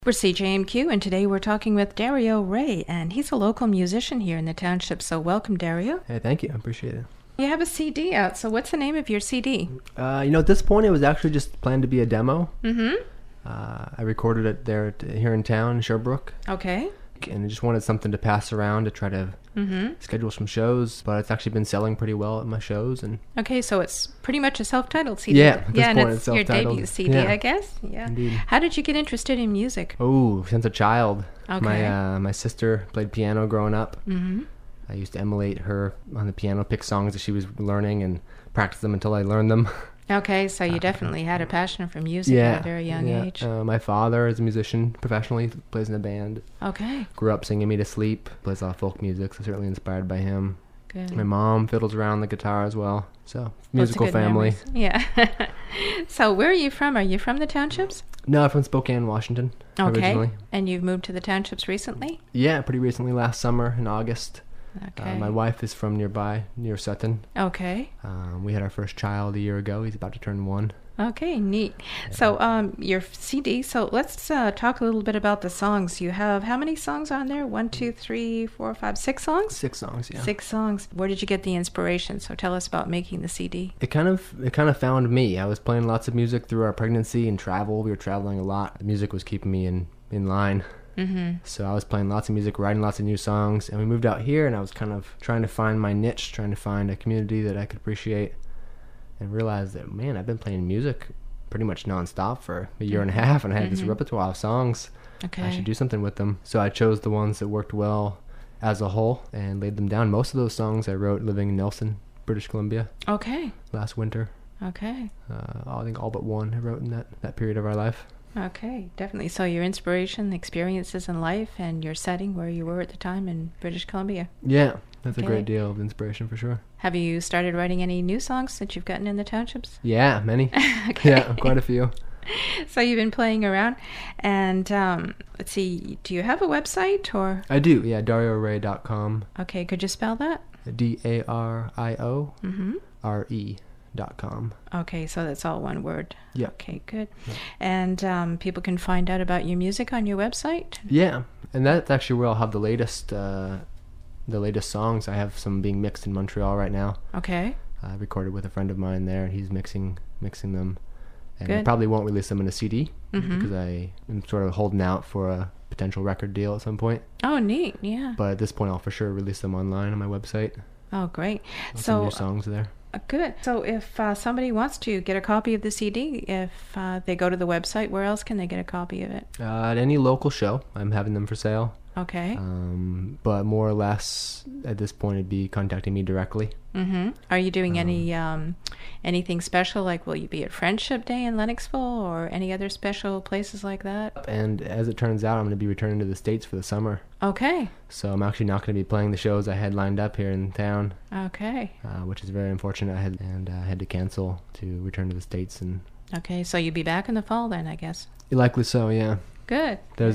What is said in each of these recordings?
We're CJMQ, and today we're talking with Dario Ray, and he's a local musician here in the township, so welcome, Dario. Hey, thank you. I appreciate it. You have a CD out, so what's the name of your CD? At this point, it was actually just planned to be a demo. Mm-hmm. I recorded it here in town, in Sherbrooke. Okay. And I just wanted something to pass around to try to schedule some shows, but it's actually been selling pretty well at my shows. And okay, so it's pretty much a self-titled CD. Yeah, at this point and it's self-titled. Your debut CD, Yeah. I guess. Yeah. Indeed. How did you get interested in music? Oh, since a child. Okay. My sister played piano growing up. Mm-hmm. I used to emulate her on the piano, pick songs that she was learning and practice them until I learned them. Okay, so you definitely had a passion for music at a very young age. My father is a musician professionally, plays in a band. Okay. Grew up singing me to sleep, plays a lot of folk music, so certainly inspired by him. Good. My mom fiddles around the guitar as well, so Lots of musical good family. memories. Yeah. So where are you from? Are you from the townships? No, I'm from Spokane, Washington, originally. And you've moved to the townships recently? Yeah, pretty recently, last summer in August. Okay. My wife is from nearby, near Sutton. Okay. We had our first child a year ago. He's about to turn 1. Okay, neat. So, your CD, so let's talk a little bit about the songs. You have how many songs on there? 1, 2, 3, 4, 5, 6 songs? 6 songs, yeah. 6 songs. Where did you get the inspiration? So tell us about making the CD. It kind of found me. I was playing lots of music through our pregnancy and travel. We were traveling a lot. The music was keeping me in line. Mm-hmm. So I was playing lots of music, writing lots of new songs, and we moved out here, and I was kind of trying to find my niche, trying to find a community that I could appreciate, and realized that, man, I've been playing music pretty much nonstop for a year and a half, and I had this repertoire of songs. Okay. I should do something with them. So I chose the ones that worked well as a whole and laid them down. Most of those songs I wrote living in Nelson, British Columbia. Okay. Last winter. Okay. I think all but one I wrote in that period of our life. Okay, definitely. So your inspiration, experiences in life, and your setting where you were at the time in British Columbia. Yeah, that's Okay. a great deal of inspiration for sure. Have you started writing any new songs since you've gotten in the townships? Yeah, many. Okay. Yeah, quite a few. So you've been playing around, and let's see, do you have a website or? I do, yeah, DarioRay.com. Okay, could you spell that? DARIORE.com. Okay, so that's all one word. Yeah. Okay, good. Yeah. And people can find out about your music on your website? Yeah, and that's actually where I'll have the latest songs. I have some being mixed in Montreal right now. Okay. I recorded with a friend of mine there, and he's mixing them. And I Good. probably won't release them in a CD Mhm. because I am sort of holding out for a potential record deal at some point. Oh, neat, yeah. But at this point, I'll for sure release them online on my website. Oh, great. Some So new songs there. good. So if somebody wants to get a copy of the CD, if they go to the website, where else can they get a copy of it? At any local show, I'm having them for sale. Okay. But more or less, at this point, it'd be contacting me directly. Mm-hmm. Are you doing anything special? Like, will you be at Friendship Day in Lennoxville or any other special places like that? And as it turns out, I'm going to be returning to the States for the summer. Okay. So I'm actually not going to be playing the shows I had lined up here in town, Okay. which is very unfortunate. I had to cancel to return to the States, and Okay. So you'll be back in the fall then, I guess. likely so, yeah. Good.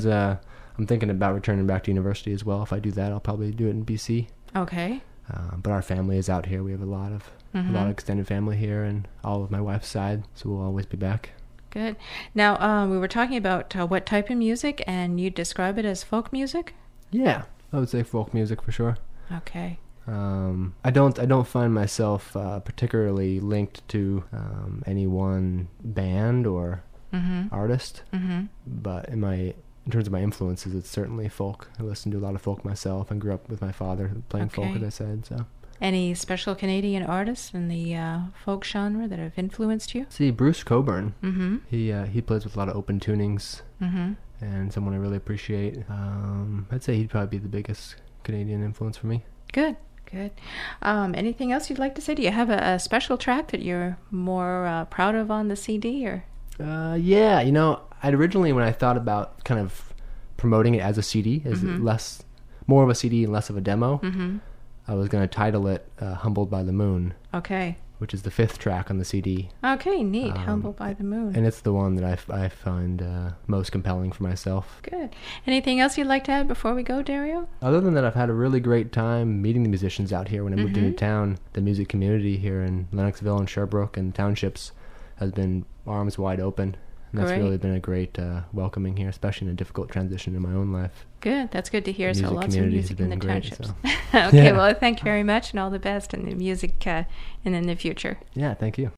I'm thinking about returning back to university as well. If I do that, I'll probably do it in BC. Okay. But our family is out here. We have a lot of extended family here, and all of my wife's side, so we'll always be back. Good. Now, we were talking about what type of music, and you describe it as folk music? Yeah, I would say folk music for sure. Okay. I don't find myself particularly linked to any one band or artist, but in terms of my influences, it's certainly folk. I listen to a lot of folk myself and grew up with my father playing folk, Okay. as I said. So, Any special Canadian artists in the folk genre that have influenced you? see, Bruce Coburn. Mm-hmm. He plays with a lot of open tunings, Mm-hmm. and someone I really appreciate. I'd say he'd probably be the biggest Canadian influence for me. Good. Good. Anything else you'd like to say? Do you have a special track that you're more proud of on the CD, or? Yeah, I'd originally, when I thought about kind of promoting it as a CD, as more of a CD and less of a demo, I was going to title it Humbled by the Moon, Okay. which is the 5th track on the CD. Okay, neat. Humbled by the Moon. And it's the one that I find most compelling for myself. Good. Anything else you'd like to add before we go, Dario? Other than that, I've had a really great time meeting the musicians out here when I moved into town. The music community here in Lennoxville and Sherbrooke and townships has been arms wide open. And that's Great. really been a great welcoming here, especially in a difficult transition in my own life. Good. That's good to hear. The So music lots of community has music in the been great, townships. so. Okay. Yeah. Well, thank you very much, and all the best in the music and in the future. Yeah, thank you.